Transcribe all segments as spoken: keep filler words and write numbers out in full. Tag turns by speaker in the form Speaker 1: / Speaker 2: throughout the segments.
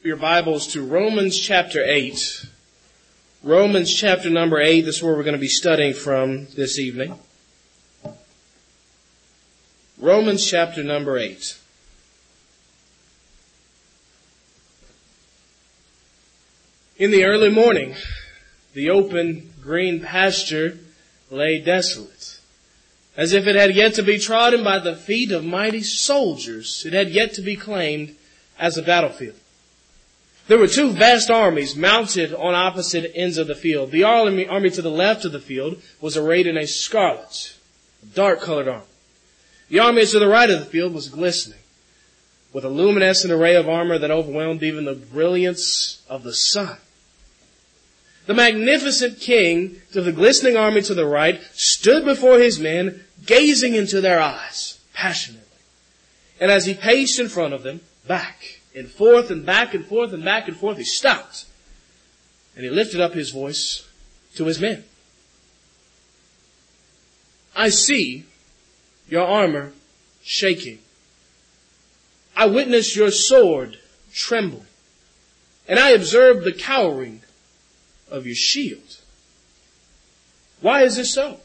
Speaker 1: your Bibles to Romans chapter eight. Romans chapter number eight, this is where we're going to be studying from this evening. Romans chapter number eight. In the early morning, the open green pasture lay desolate, as if it had yet to be trodden by the feet of mighty soldiers. It had yet to be claimed as a battlefield. There were two vast armies mounted on opposite ends of the field. The army, army to the left of the field was arrayed in a scarlet, dark-colored armor. The army to the right of the field was glistening, with a luminescent array of armor that overwhelmed even the brilliance of the sun. The magnificent king to the glistening army to the right stood before his men, gazing into their eyes passionately. And as he paced in front of them, back and forth and back and forth and back and forth, he stopped. And he lifted up his voice to his men. I see your armor shaking. I witness your sword trembling. And I observe the cowering of your shield. Why is this so?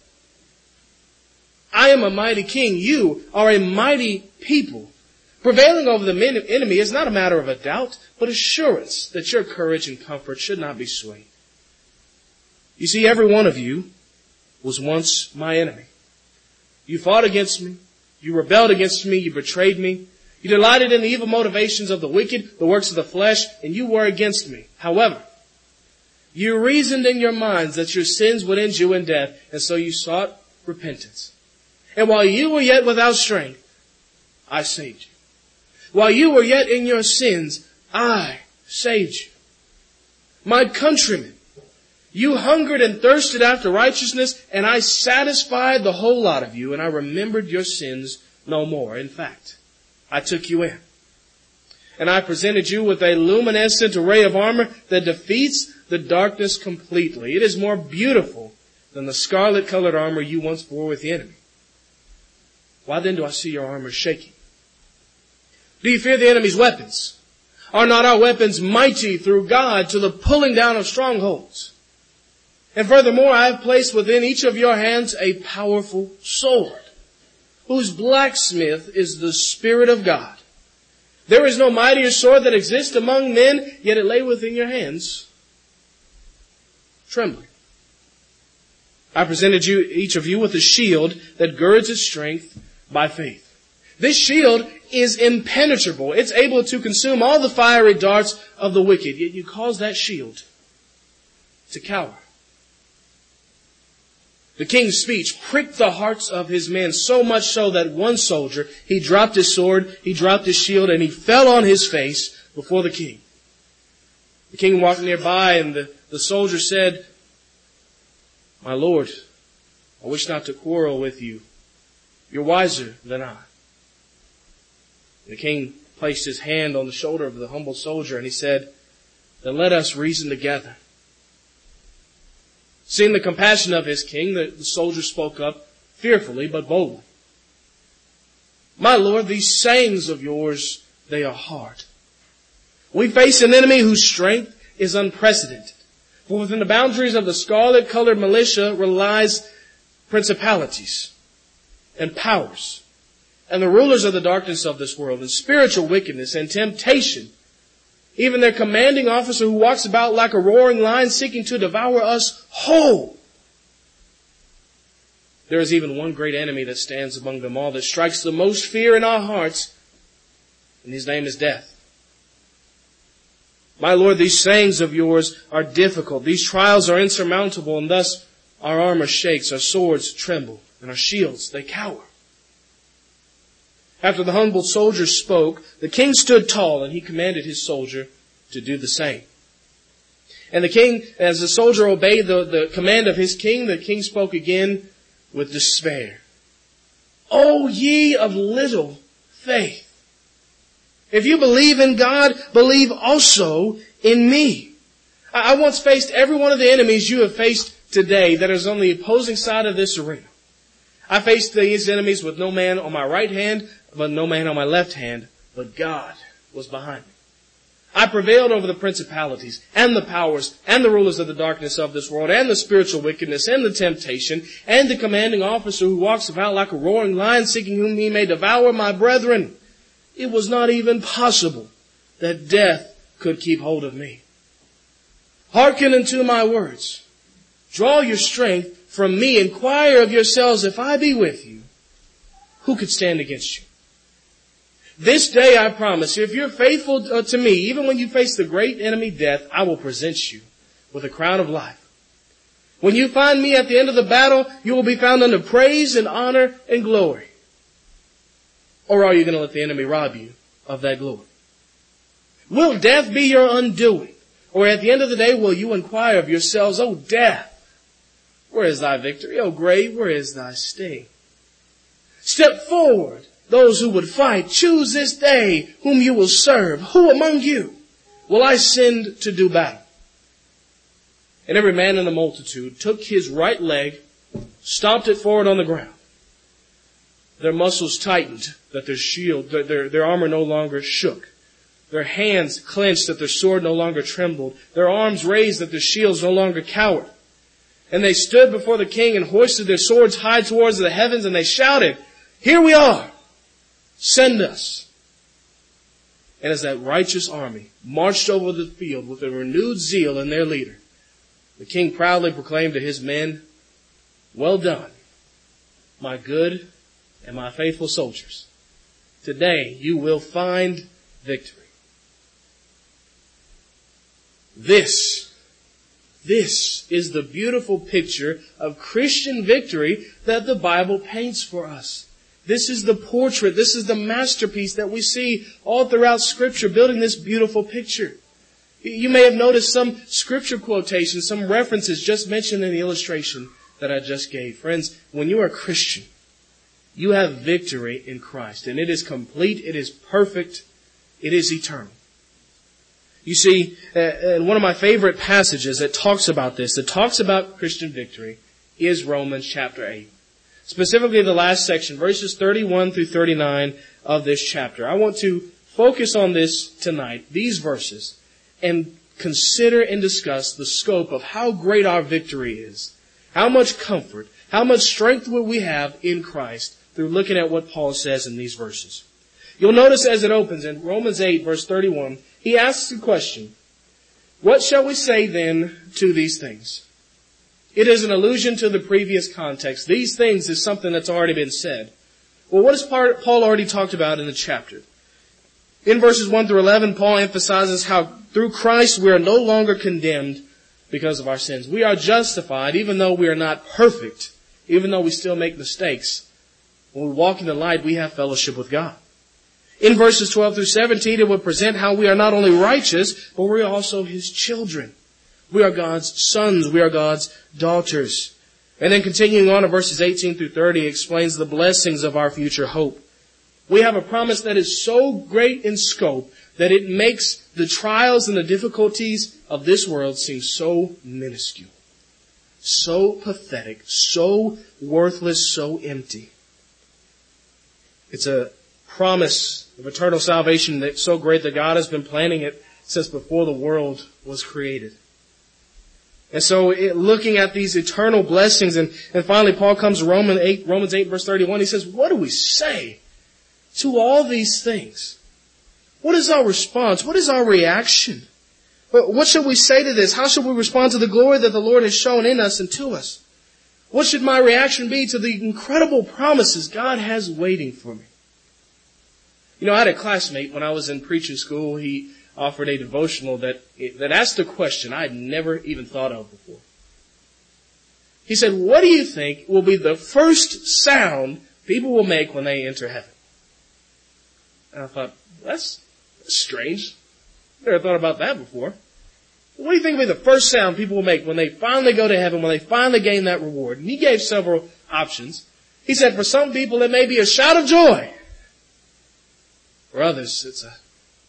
Speaker 1: I am a mighty king. You are a mighty people. Prevailing over the enemy is not a matter of a doubt, but assurance that your courage and comfort should not be swayed. You see, every one of you was once my enemy. You fought against me. You rebelled against me. You betrayed me. You delighted in the evil motivations of the wicked, the works of the flesh, and you were against me. However, you reasoned in your minds that your sins would end you in death, and so you sought repentance. And while you were yet without strength, I saved you. While you were yet in your sins, I saved you. My countrymen, you hungered and thirsted after righteousness, and I satisfied the whole lot of you, and I remembered your sins no more. In fact, I took you in. And I presented you with a luminescent array of armor that defeats the darkness completely. It is more beautiful than the scarlet-colored armor you once bore with the enemy. Why then do I see your armor shaking? Do you fear the enemy's weapons? Are not our weapons mighty through God to the pulling down of strongholds? And furthermore, I have placed within each of your hands a powerful sword, whose blacksmith is the Spirit of God. There is no mightier sword that exists among men, yet it lay within your hands, trembling. I presented you, each of you, with a shield that girds its strength by faith. This shield is impenetrable. It's able to consume all the fiery darts of the wicked. Yet you cause that shield to cower. The king's speech pricked the hearts of his men, so much so that one soldier, he dropped his sword, he dropped his shield, and he fell on his face before the king. The king walked nearby, and the, the soldier said, "My lord, I wish not to quarrel with you. You're wiser than I." The king placed his hand on the shoulder of the humble soldier, and he said, "Then let us reason together." Seeing the compassion of his king, the, the soldier spoke up fearfully but boldly. "My lord, these sayings of yours, they are hard. We face an enemy whose strength is unprecedented. For within the boundaries of the scarlet-colored militia relies principalities and powers, and the rulers of the darkness of this world, and spiritual wickedness and temptation. Even their commanding officer who walks about like a roaring lion seeking to devour us whole. There is even one great enemy that stands among them all that strikes the most fear in our hearts, and his name is death. My lord, these sayings of yours are difficult. These trials are insurmountable, and thus our armor shakes, our swords tremble, and our shields, they cower." After the humble soldier spoke, the king stood tall, and he commanded his soldier to do the same. And the king, as the soldier obeyed the, the command of his king, the king spoke again with despair. "O ye of little faith! If you believe in God, believe also in me." I once faced every one of the enemies you have faced today that is on the opposing side of this arena. I faced these enemies with no man on my right hand, but no man on my left hand, but God was behind me. I prevailed over the principalities and the powers and the rulers of the darkness of this world and the spiritual wickedness and the temptation and the commanding officer who walks about like a roaring lion seeking whom he may devour my brethren. It was not even possible that death could keep hold of me. Hearken unto my words. Draw your strength from me. Inquire of yourselves, if I be with you, who could stand against you? This day I promise you, if you're faithful to me, even when you face the great enemy death, I will present you with a crown of life. When you find me at the end of the battle, you will be found unto praise and honor and glory. Or are you going to let the enemy rob you of that glory? Will death be your undoing? Or at the end of the day, will you inquire of yourselves, O death, where is thy victory? O grave, where is thy sting? Step forward, those who would fight. Choose this day whom you will serve. Who among you will I send to do battle? And every man in the multitude took his right leg, stomped it forward on the ground. Their muscles tightened, that their shield, their, their, their armor no longer shook. Their hands clenched, that their sword no longer trembled. Their arms raised, that their shields no longer cowered. And they stood before the king and hoisted their swords high towards the heavens, and they shouted, Here we are! Send us! And as that righteous army marched over the field with a renewed zeal in their leader, the king proudly proclaimed to his men, Well done, my good and my faithful soldiers. Today you will find victory. This, this is the beautiful picture of Christian victory that the Bible paints for us. This is the portrait, this is the masterpiece that we see all throughout Scripture building this beautiful picture. You may have noticed some Scripture quotations, some references just mentioned in the illustration that I just gave. Friends, when you are a Christian, you have victory in Christ, and it is complete, it is perfect, it is eternal. You see, uh, one of my favorite passages that talks about this, that talks about Christian victory, is Romans chapter eight. Specifically the last section, verses thirty-one through thirty-nine of this chapter. I want to focus on this tonight, these verses, and consider and discuss the scope of how great our victory is. How much comfort, how much strength will we have in Christ through looking at what Paul says in these verses. You'll notice as it opens in Romans eight, verse thirty-one, he asks the question, What shall we say then to these things? It is an allusion to the previous context. These things is something that's already been said. Well, what has Paul already talked about in the chapter? In verses one through eleven, Paul emphasizes how through Christ we are no longer condemned because of our sins. We are justified even though we are not perfect, even though we still make mistakes. When we walk in the light, we have fellowship with God. In verses twelve through seventeen, it would present how we are not only righteous, but we are also His children. We are God's sons. We are God's daughters. And then continuing on in verses eighteen through thirty, explains the blessings of our future hope. We have a promise that is so great in scope that it makes the trials and the difficulties of this world seem so minuscule, so pathetic, so worthless, so empty. It's a promise of eternal salvation that's so great that God has been planning it since before the world was created. And so it, looking at these eternal blessings, and, and finally Paul comes to Romans eight, Romans eight verse thirty-one, he says, what do we say to all these things? What is our response? What is our reaction? What should we say to this? How should we respond to the glory that the Lord has shown in us and to us? What should my reaction be to the incredible promises God has waiting for me? You know, I had a classmate when I was in preaching school. He offered a devotional that, that asked a question I had never even thought of before. He said, what do you think will be the first sound people will make when they enter heaven? And I thought, that's strange. Never thought about that before. What do you think will be the first sound people will make when they finally go to heaven, when they finally gain that reward? And he gave several options. He said, for some people, it may be a shout of joy. For others, it's a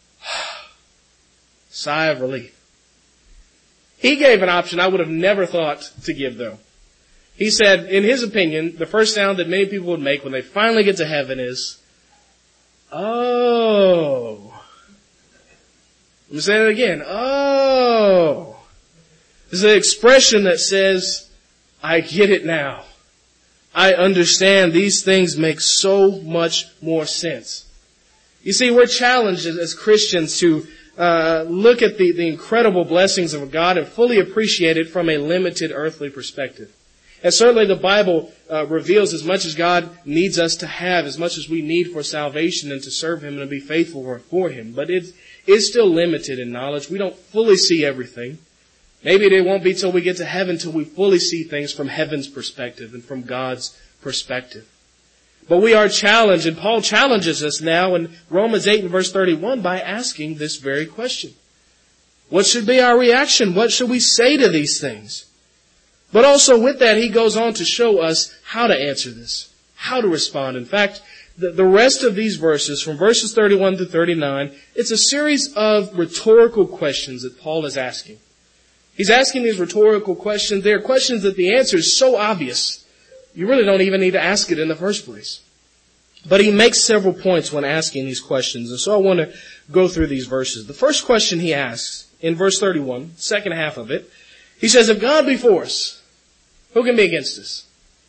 Speaker 1: sigh of relief. He gave an option I would have never thought to give, though. He said, in his opinion, the first sound that many people would make when they finally get to heaven is, oh. Let me say that again. Oh. There's an expression that says, I get it now. I understand. These things make so much more sense. You see, we're challenged as Christians to uh, look at the, the incredible blessings of God and fully appreciate it from a limited earthly perspective. And certainly the Bible uh, reveals as much as God needs us to have, as much as we need for salvation and to serve Him and to be faithful for Him. But it is still limited in knowledge. We don't fully see everything. Maybe it won't be till we get to heaven till we fully see things from heaven's perspective and from God's perspective. But we are challenged, and Paul challenges us now in Romans eight and verse thirty-one by asking this very question. What should be our reaction? What should we say to these things? But also with that, he goes on to show us how to answer this, how to respond. In fact, the, the rest of these verses, from verses thirty-one to thirty-nine, it's a series of rhetorical questions that Paul is asking. He's asking these rhetorical questions. They're questions that the answer is so obvious, you really don't even need to ask it in the first place. But he makes several points when asking these questions, and so I want to go through these verses. The first question he asks in verse thirty-one, second half of it, he says, if God be for us, who can be against us?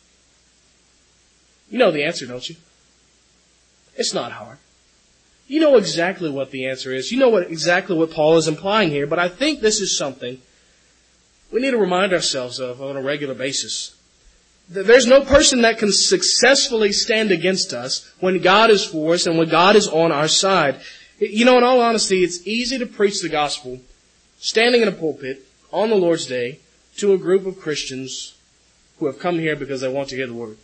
Speaker 1: You know the answer, don't you? It's not hard. You know exactly what the answer is. You know what exactly what Paul is implying here, but I think this is something we need to remind ourselves of on a regular basis. There's no person that can successfully stand against us when God is for us and when God is on our side. You know, in all honesty, it's easy to preach the gospel standing in a pulpit on the Lord's Day to a group of Christians who have come here because they want to hear the word.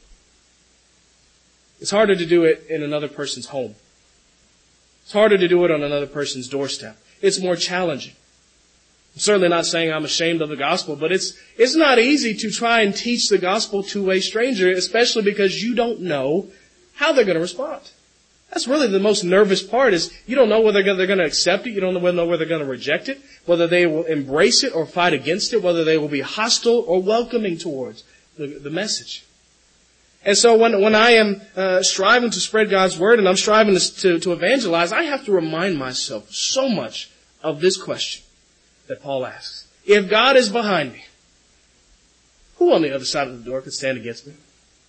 Speaker 1: It's harder to do it in another person's home. It's harder to do it on another person's doorstep. It's more challenging. I'm certainly not saying I'm ashamed of the gospel, but it's it's not easy to try and teach the gospel to a stranger, especially because you don't know how they're going to respond. That's really the most nervous part, is you don't know whether they're going to accept it, you don't know whether they're going to reject it, whether they will embrace it or fight against it, whether they will be hostile or welcoming towards the, the message. And so when when I am uh, striving to spread God's word and I'm striving to, to, to evangelize, I have to remind myself so much of this question that Paul asks. If God is behind me, who on the other side of the door could stand against me?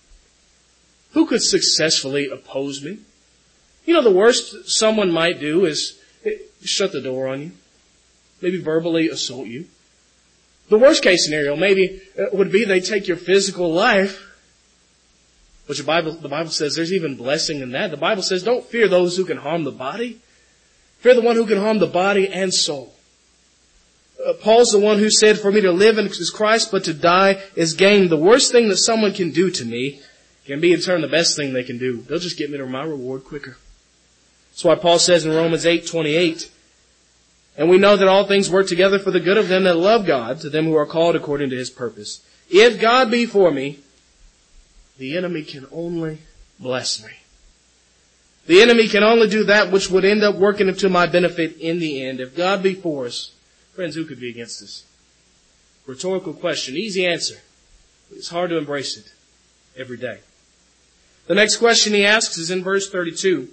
Speaker 1: Who could successfully oppose me? You know, the worst someone might do is shut the door on you, maybe verbally assault you. The worst case scenario maybe would be they take your physical life, which the Bible, the Bible says there's even blessing in that. The Bible says don't fear those who can harm the body. Fear the one who can harm the body and soul. Uh, Paul's the one who said, for me to live is Christ, but to die is gain. The worst thing that someone can do to me can be in turn the best thing they can do. They'll just get me to my reward quicker. That's why Paul says in Romans eight twenty-eight, and we know that all things work together for the good of them that love God, to them who are called according to His purpose. If God be for me, the enemy can only bless me. The enemy can only do that which would end up working to my benefit in the end. If God be for us, friends, who could be against us? Rhetorical question, easy answer. It's hard to embrace it every day. The next question he asks is in verse thirty-two.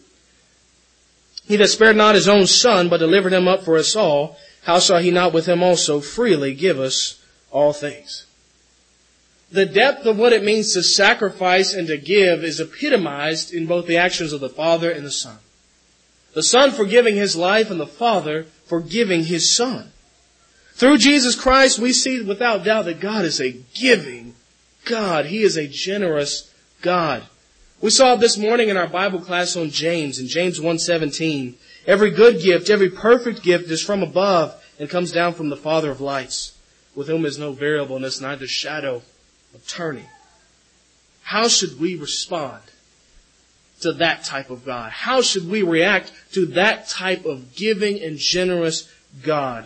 Speaker 1: He that spared not his own son, but delivered him up for us all, how shall he not with him also freely give us all things? The depth of what it means to sacrifice and to give is epitomized in both the actions of the Father and the Son. The Son for giving His life and the Father for giving His Son. Through Jesus Christ, we see without doubt that God is a giving God. He is a generous God. We saw this morning in our Bible class on James, in James one seventeen. Every good gift, every perfect gift is from above and comes down from the Father of lights, with whom is no variableness, neither shadow of turning. How should we respond to that type of God? How should we react to that type of giving and generous God?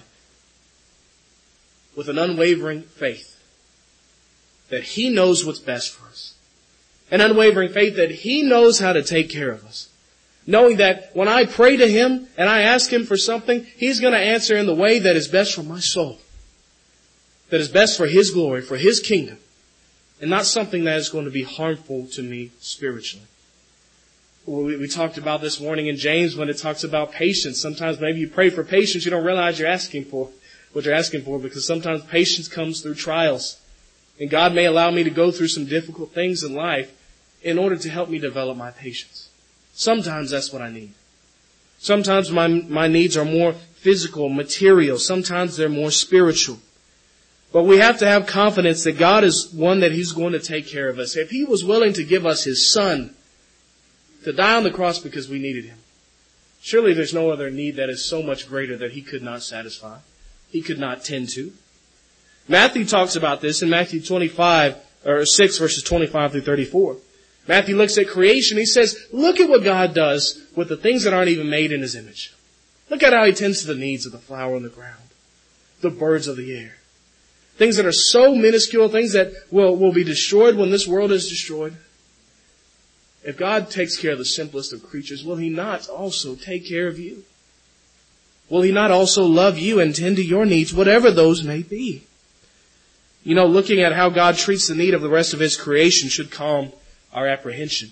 Speaker 1: With an unwavering faith that He knows what's best for us. An unwavering faith that He knows how to take care of us. Knowing that when I pray to Him and I ask Him for something, He's going to answer in the way that is best for my soul. That is best for His glory, for His kingdom. And not something that is going to be harmful to me spiritually. We, we talked about this morning in James when it talks about patience. Sometimes maybe you pray for patience, you don't realize you're asking for what you're asking for, because sometimes patience comes through trials. And God may allow me to go through some difficult things in life in order to help me develop my patience. Sometimes that's what I need. Sometimes my, my needs are more physical, material. Sometimes they're more spiritual. But we have to have confidence that God is one that He's going to take care of us. If He was willing to give us His Son to die on the cross because we needed Him, surely there's no other need that is so much greater that He could not satisfy, He could not tend to. Matthew talks about this in Matthew twenty-five, or six, verses twenty-five through thirty-four. Matthew looks at creation. He says, look at what God does with the things that aren't even made in His image. Look at how He tends to the needs of the flower on the ground, the birds of the air. Things that are so minuscule, things that will, will be destroyed when this world is destroyed. If God takes care of the simplest of creatures, will He not also take care of you? Will He not also love you and tend to your needs, whatever those may be? You know, looking at how God treats the need of the rest of His creation should calm our apprehension.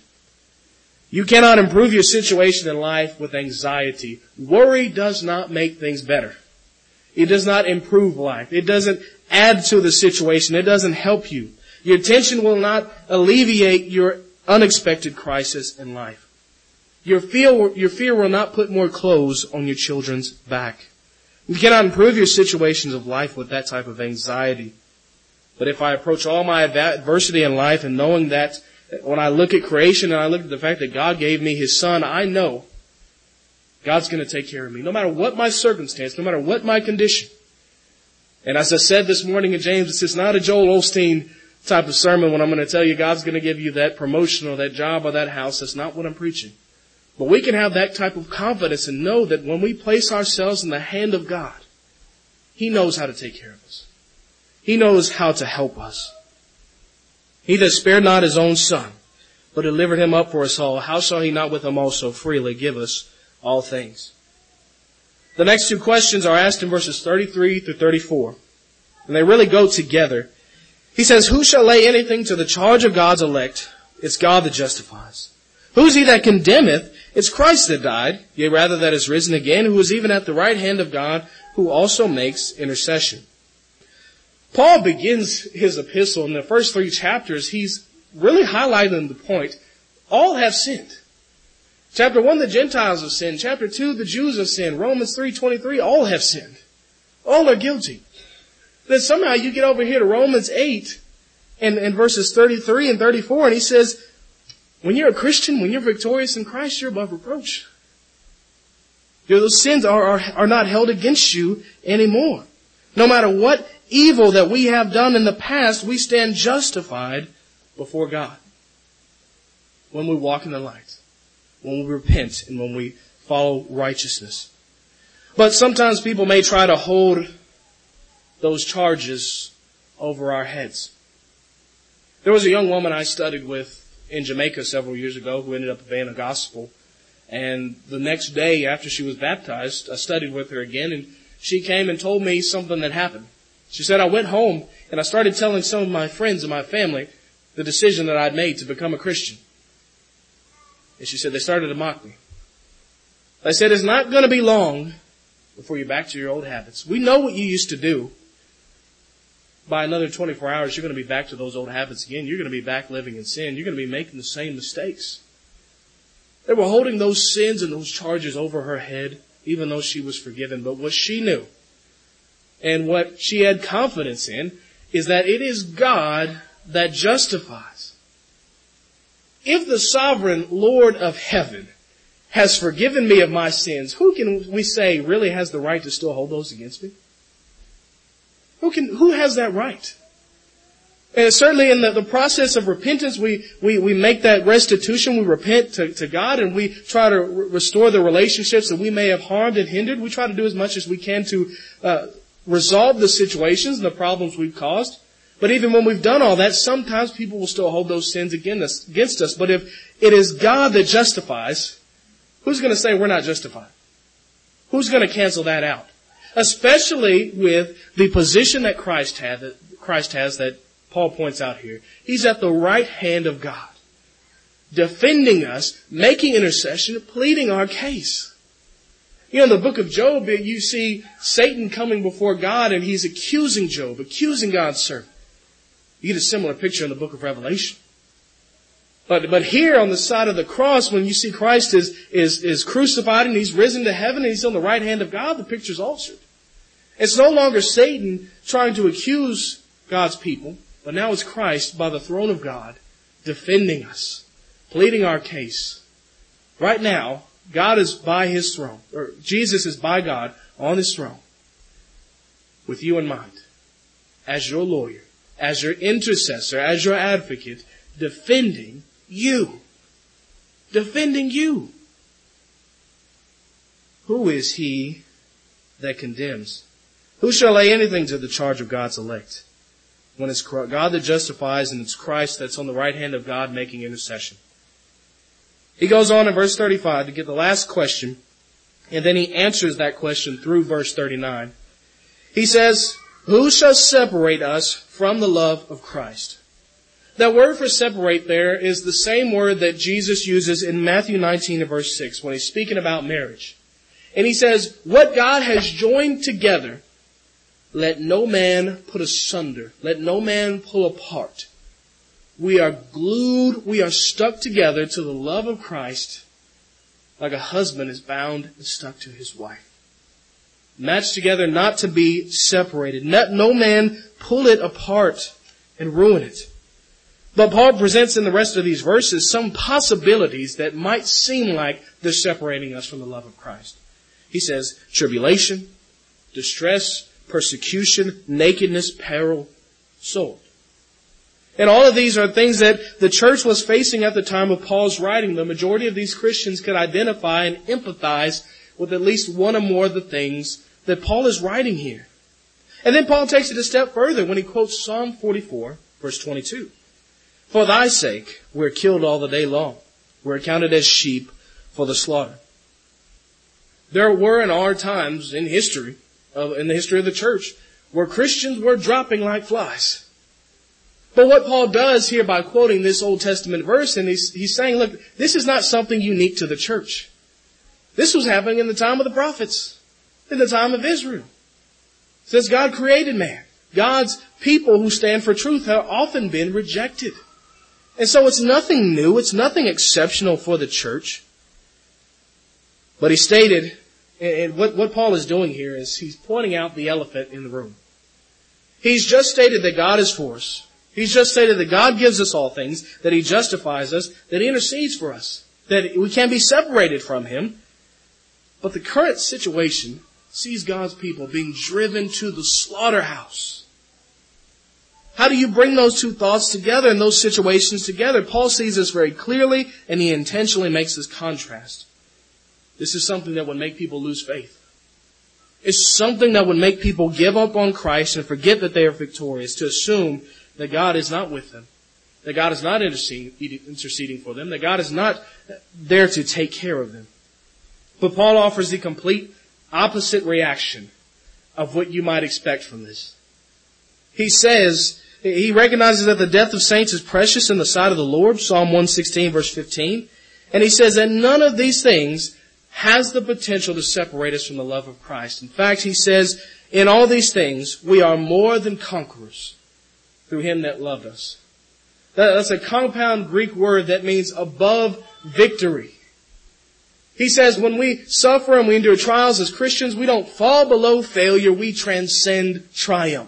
Speaker 1: You cannot improve your situation in life with anxiety. Worry does not make things better. It does not improve life. It doesn't add to the situation. It doesn't help you. Your tension will not alleviate your unexpected crisis in life. Your fear, your fear will not put more clothes on your children's back. You cannot improve your situations of life with that type of anxiety. But if I approach all my adversity in life and knowing that when I look at creation and I look at the fact that God gave me His Son, I know God's going to take care of me. No matter what my circumstance, no matter what my condition. And as I said this morning in James, it's just not a Joel Osteen type of sermon when I'm going to tell you God's going to give you that promotion or that job or that house. That's not what I'm preaching. But we can have that type of confidence and know that when we place ourselves in the hand of God, He knows how to take care of us. He knows how to help us. He that spared not His own Son, but delivered Him up for us all, how shall He not with Him also freely give us all things? The next two questions are asked in verses thirty-three through thirty-four. And they really go together. He says, who shall lay anything to the charge of God's elect? It's God that justifies. Who is he that condemneth? It's Christ that died, yea, rather that is risen again, who is even at the right hand of God, who also makes intercession. Paul begins his epistle in the first three chapters. He's really highlighting the point. All have sinned. Chapter one, the Gentiles have sinned. Chapter two, the Jews have sinned. Romans three twenty-three, all have sinned. All are guilty. Then somehow you get over here to Romans eight and, and verses thirty-three and thirty-four, and he says, when you're a Christian, when you're victorious in Christ, you're above reproach. Those sins are, are, are not held against you anymore. No matter what evil that we have done in the past, we stand justified before God when we walk in the light, when we repent, and when we follow righteousness. But sometimes people may try to hold those charges over our heads. There was a young woman I studied with in Jamaica several years ago who ended up obeying the gospel. And the next day after she was baptized, I studied with her again, and she came and told me something that happened. She said, I went home and I started telling some of my friends and my family the decision that I'd made to become a Christian. And she said, they started to mock me. I said, it's not going to be long before you're back to your old habits. We know what you used to do. By another twenty-four hours, you're going to be back to those old habits again. You're going to be back living in sin. You're going to be making the same mistakes. They were holding those sins and those charges over her head, even though she was forgiven. But what she knew and what she had confidence in is that it is God that justifies. If the sovereign Lord of heaven has forgiven me of my sins, who can we say really has the right to still hold those against me? Who can, who has that right? And certainly in the, the process of repentance, we, we, we make that restitution. We repent to, to God and we try to re- restore the relationships that we may have harmed and hindered. We try to do as much as we can to uh, resolve the situations and the problems we've caused. But even when we've done all that, sometimes people will still hold those sins against us. Against us. But if it is God that justifies, who's going to say we're not justified? Who's going to cancel that out? Especially with the position that Christ had, that Christ has that Paul points out here. He's at the right hand of God. defending us, making intercession, pleading our case. You know, in the book of Job, you see Satan coming before God and he's accusing Job, accusing God's servant. You get a similar picture in the book of Revelation. But, but here on the side of the cross, when you see Christ is, is, is crucified and he's risen to heaven and he's on the right hand of God, the picture's altered. It's no longer Satan trying to accuse God's people, but now it's Christ by the throne of God defending us, pleading our case. Right now, God is by his throne, or Jesus is by God on his throne with you in mind, as your lawyer, as your intercessor, as your advocate, defending you. Defending you. Who is he that condemns? Who shall lay anything to the charge of God's elect? When it's God that justifies and it's Christ that's on the right hand of God making intercession. He goes on in verse thirty-five to get the last question, and then he answers that question through verse thirty-nine. He says, who shall separate us from the love of Christ? That word for separate there is the same word that Jesus uses in Matthew nineteen and verse six when he's speaking about marriage. And he says, what God has joined together, let no man put asunder. Let no man pull apart. We are glued, we are stuck together to the love of Christ like a husband is bound and stuck to his wife. Matched together not to be separated. Let no man pull it apart and ruin it. But Paul presents in the rest of these verses some possibilities that might seem like they're separating us from the love of Christ. He says, tribulation, distress, persecution, nakedness, peril, sword. And all of these are things that the church was facing at the time of Paul's writing. The majority of these Christians could identify and empathize with at least one or more of the things that Paul is writing here. And then Paul takes it a step further when he quotes Psalm forty-four, verse twenty-two. For thy sake, we're killed all the day long. We're counted as sheep for the slaughter. There were and are times in history, uh, in the history of the church, where Christians were dropping like flies. But what Paul does here by quoting this Old Testament verse, and he's, he's saying, look, this is not something unique to the church. This was happening in the time of the prophets, in the time of Israel. Since God created man, God's people who stand for truth have often been rejected. And so it's nothing new. It's nothing exceptional for the church. But he stated, and what, what Paul is doing here is he's pointing out the elephant in the room. He's just stated that God is for us. He's just stated that God gives us all things, that he justifies us, that he intercedes for us, that we can't be separated from him. But the current situation sees God's people being driven to the slaughterhouse. How do you bring those two thoughts together and those situations together? Paul sees this very clearly, and he intentionally makes this contrast. This is something that would make people lose faith. It's something that would make people give up on Christ and forget that they are victorious, to assume that God is not with them, that God is not interceding, interceding for them, that God is not there to take care of them. But Paul offers the complete opposite reaction of what you might expect from this. He says, he recognizes that the death of saints is precious in the sight of the Lord, Psalm one sixteen, verse fifteen. And he says that none of these things has the potential to separate us from the love of Christ. In fact, he says, in all these things, we are more than conquerors through him that loved us. That's a compound Greek word that means above victory. He says when we suffer and we endure trials as Christians, we don't fall below failure, we transcend triumph.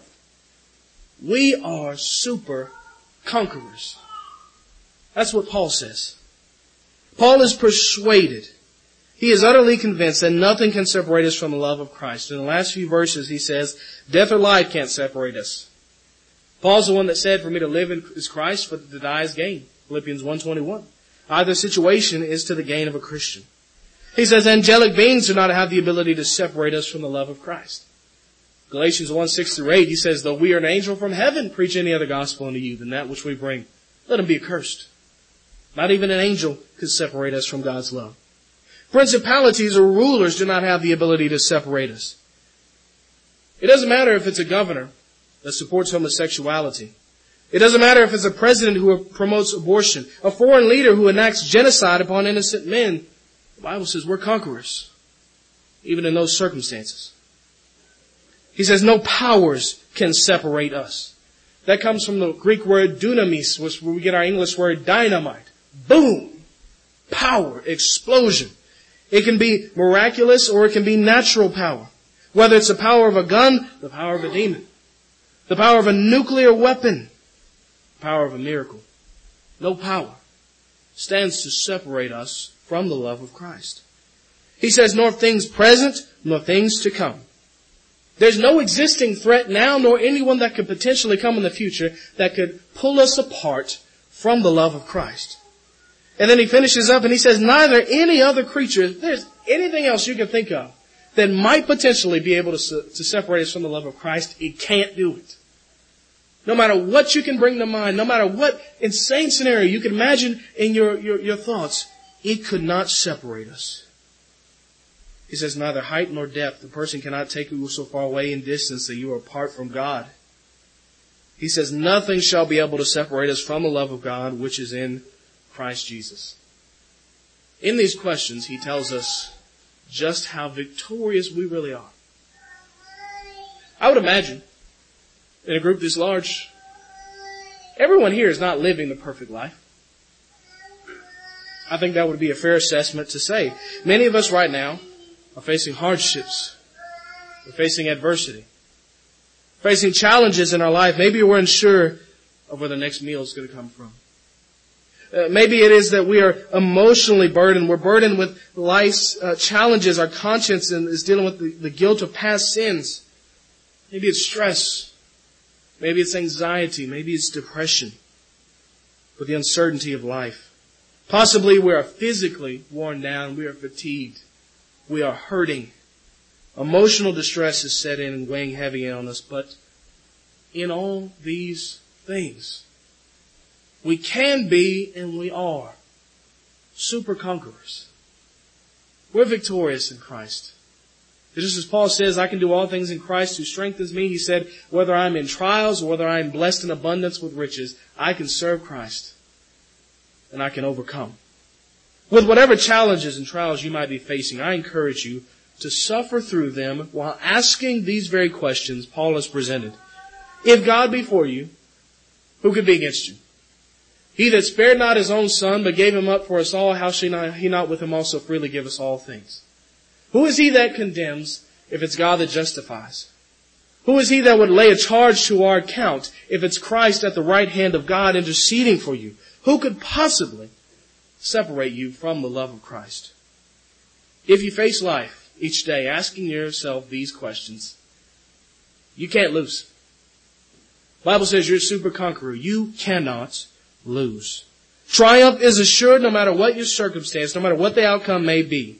Speaker 1: We are super conquerors. That's what Paul says. Paul is persuaded. He is utterly convinced that nothing can separate us from the love of Christ. In the last few verses, he says, death or life can't separate us. Paul's the one that said, for me to live is Christ, but to die is gain. Philippians one twenty-one. Either situation is to the gain of a Christian. He says, angelic beings do not have the ability to separate us from the love of Christ. Galatians one, six through eight, he says, though we are an angel from heaven, preach any other gospel unto you than that which we bring, let him be accursed. Not even an angel could separate us from God's love. Principalities or rulers do not have the ability to separate us. It doesn't matter if it's a governor that supports homosexuality. It doesn't matter if it's a president who promotes abortion, a foreign leader who enacts genocide upon innocent men. The Bible says we're conquerors, even in those circumstances. He says no powers can separate us. That comes from the Greek word dunamis, which we get our English word dynamite. Boom! Power, explosion. It can be miraculous or it can be natural power. Whether it's the power of a gun, the power of a demon, the power of a nuclear weapon, the power of a miracle. No power stands to separate us from the love of Christ. He says, nor things present, nor things to come. There's no existing threat now, nor anyone that could potentially come in the future that could pull us apart from the love of Christ. And then he finishes up and he says, neither any other creature, if there's anything else you can think of that might potentially be able to, to separate us from the love of Christ, it can't do it. No matter what you can bring to mind, no matter what insane scenario you can imagine in your, your, your thoughts, it could not separate us. He says, neither height nor depth. The person cannot take you so far away in distance that you are apart from God. He says, nothing shall be able to separate us from the love of God, which is in Christ Jesus. In these questions, he tells us just how victorious we really are. I would imagine, in a group this large, everyone here is not living the perfect life. I think that would be a fair assessment to say. Many of us right now are facing hardships. We're facing adversity. Facing challenges in our life. Maybe we're unsure of where the next meal is going to come from. Uh, maybe it is that we are emotionally burdened. We're burdened with life's uh, challenges. Our conscience is dealing with the, the guilt of past sins. Maybe it's stress. Maybe it's anxiety. Maybe it's depression. With the uncertainty of life. Possibly we are physically worn down. We are fatigued. We are hurting. Emotional distress is set in and weighing heavy on us. But in all these things, we can be and we are super conquerors. We're victorious in Christ. Just as Paul says, I can do all things in Christ who strengthens me. He said, whether I'm in trials or whether I'm blessed in abundance with riches, I can serve Christ and I can overcome. With whatever challenges and trials you might be facing, I encourage you to suffer through them while asking these very questions Paul has presented. If God be for you, who could be against you? He that spared not his own son, but gave him up for us all, how shall not, he not with him also freely give us all things? Who is he that condemns if it's God that justifies? Who is he that would lay a charge to our account if it's Christ at the right hand of God interceding for you? Who could possibly separate you from the love of Christ? If you face life each day asking yourself these questions, you can't lose. The Bible says you're a super conqueror. You cannot lose. Triumph is assured no matter what your circumstance, no matter what the outcome may be.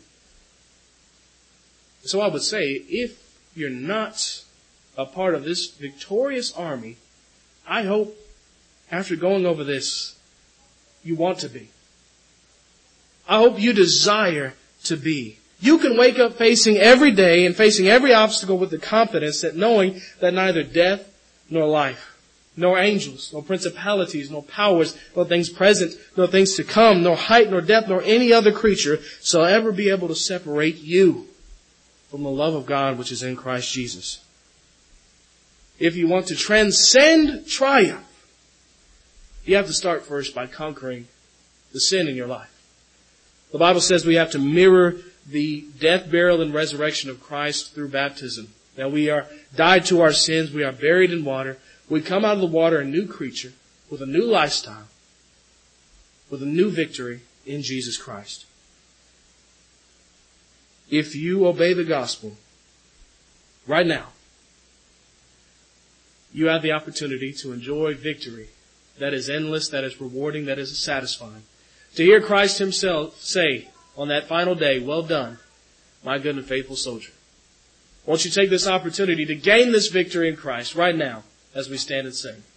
Speaker 1: So I would say, if you're not a part of this victorious army, I hope after going over this, you want to be. I hope you desire to be. You can wake up facing every day and facing every obstacle with the confidence that knowing that neither death nor life, nor angels, nor principalities, nor powers, nor things present, nor things to come, nor height, nor depth, nor any other creature shall ever be able to separate you from the love of God which is in Christ Jesus. If you want to transcend triumph, you have to start first by conquering the sin in your life. The Bible says we have to mirror the death, burial, and resurrection of Christ through baptism. Now we are died to our sins, we are buried in water. We come out of the water a new creature with a new lifestyle, with a new victory in Jesus Christ. If you obey the gospel right now, you have the opportunity to enjoy victory that is endless, that is rewarding, that is satisfying. To hear Christ himself say on that final day, well done, my good and faithful soldier. Won't you take this opportunity to gain this victory in Christ right now as we stand and sing?